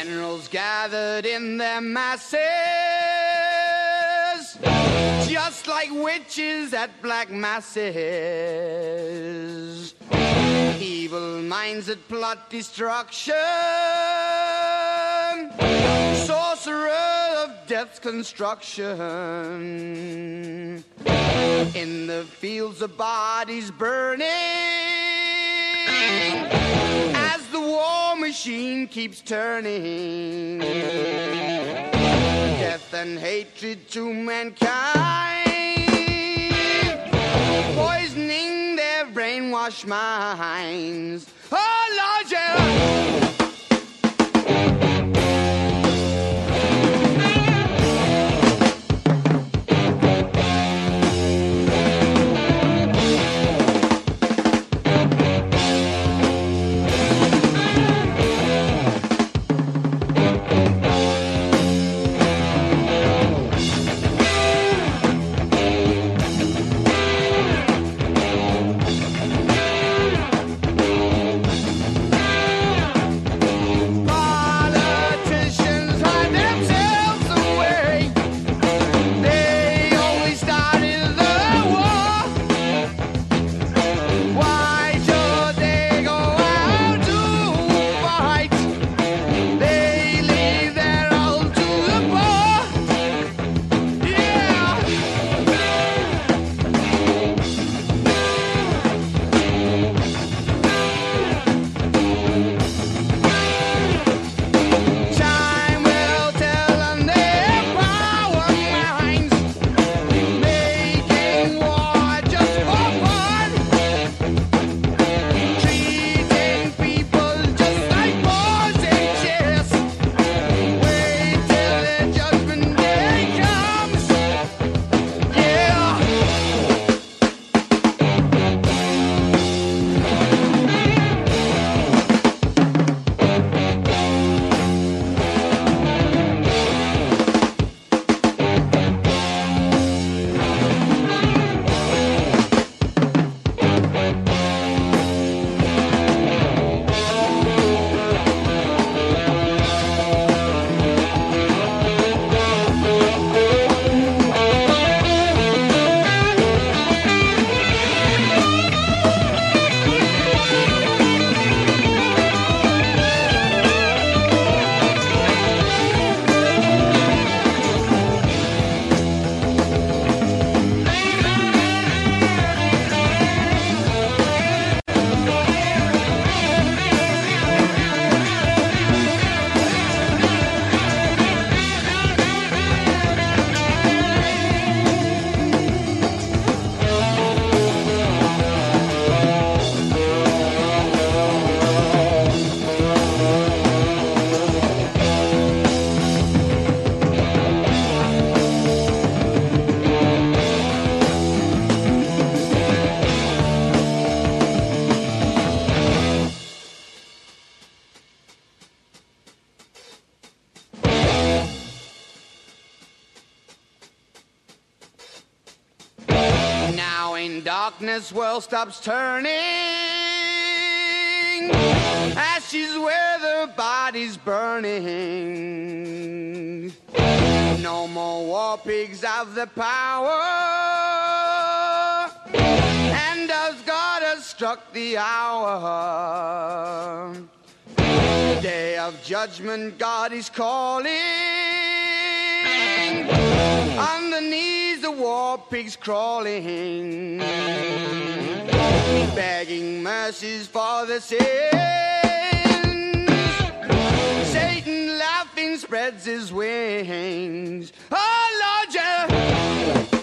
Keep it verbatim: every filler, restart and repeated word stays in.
Generals gathered in their masses, just like witches at black masses. Evil minds that plot destruction, sorcerer of death's construction. In the fields of bodies burning, as the war machine keeps turning. Death and hatred to mankind, poisoning their brainwashed minds. Oh, Lord, yeah. Darkness, world stops turning, ashes where the body's burning. No more war pigs have the power, and as God has struck the hour, day of judgment God is calling. On the knees the war pigs crawling, begging mercies for the sins. Satan laughing spreads his wings. Oh Lord, yeah.